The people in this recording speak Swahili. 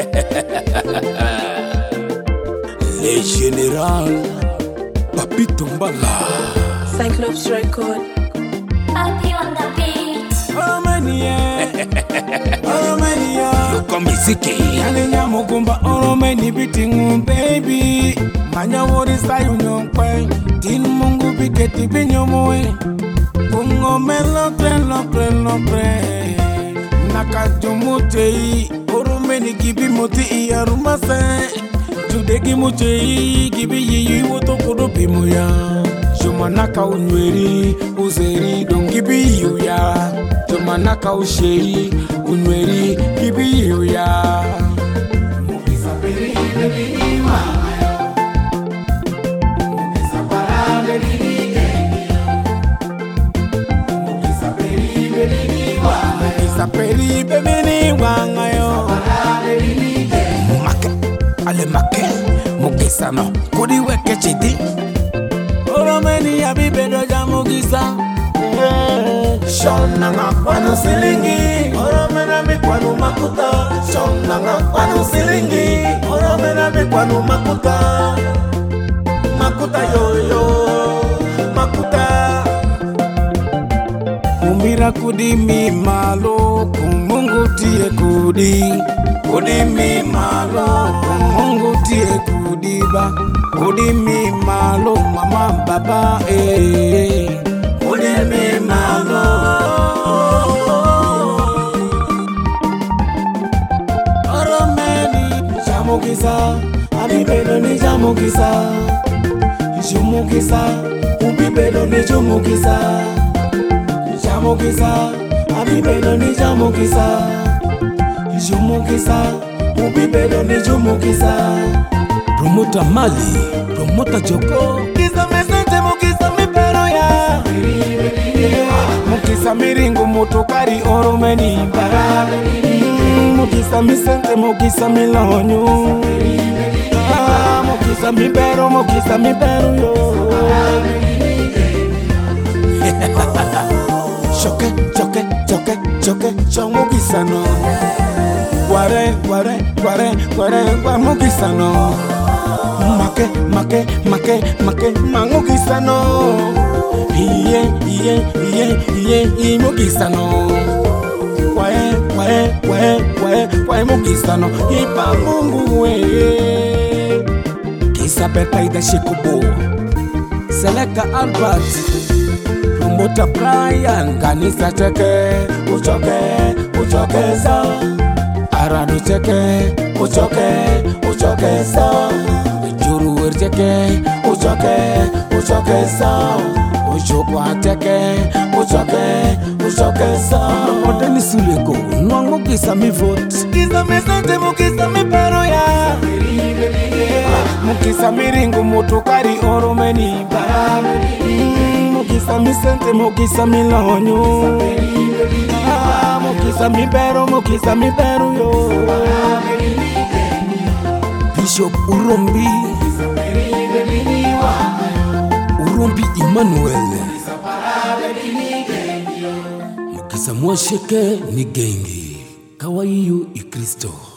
Le général Papito Mbala, Cyclops Record. Happy on the beat. Oromania, Oromania, Yoko Miziki, Yanya Mugumba, Oromani beating baby. Manya wori sayu nyokwe, tin mungu biketi binyomoe. Bungo melo pre. Nakajumutei, Oromani gibi moti iyarumase. Tudegi muchei, gibi yiyi woto kudo pimuya. Jumanaka unweri, uzeri don gibi yuya. Jumanaka ushei, unweri, gibi yuya. Mukisa peri, baby, Mukisa para, baby, Mukisa peri, baby, wangayo. Make, ale make, Mukisa no, kudi weke chidi. Oromani ya bibedo ja Mukisa. Shona nga kwanu silingi, Oromena mi kwanu makuta. Shona nga kwanu silingi, Oromena mi kwanu makuta. Makuta yo, makuta. Umbira kudi mi malo, kumungu tie kudi. Kudi mi malo, kumungu tie kudi ba. Kudi mi malo, mama baba Kudi mi malo. Oromani Jamukisa, abibelo ni Jamukisa. Jumukisa, ubibelo ni Jumukisa. Jamukisa, abibelo ni Jamukisa. Jumukisa, ubibelo ni Jumukisa. Promoter Mali, promoter Joko. Kisa mesente Mukisa mi pero ya. Mukisa miringu motokari Oromani bara. Mukisa mi sente, Mukisa mi lonyo. Mukisa mi pero yo. Choke, Mukisa no. Guare, Mukisa no. Make, Mukisa no. Iye, Mukisa no. Wae Mukisa no. Ipa mungu we. Kisa peta ida shikubo. Selecta Albert, promoter Brian. Kanisa cheke, uchoke sa. Arado cheke, uchoke sa. Juru cheke, uchoke sa. Ujokwa teke, uchoke sa. Odeni suleko, nwango kisa mi vote. Kisa mesante Mukisa mi pero ya. Mukisa miringu motokari Oromani bara. Mukisa mi sente, Mukisa mi lonyo. Mukisa mi pero yo. Bishop Urombi Emmanuel Mukisa mwasheke ni gengi Kawaiyo i Kristo.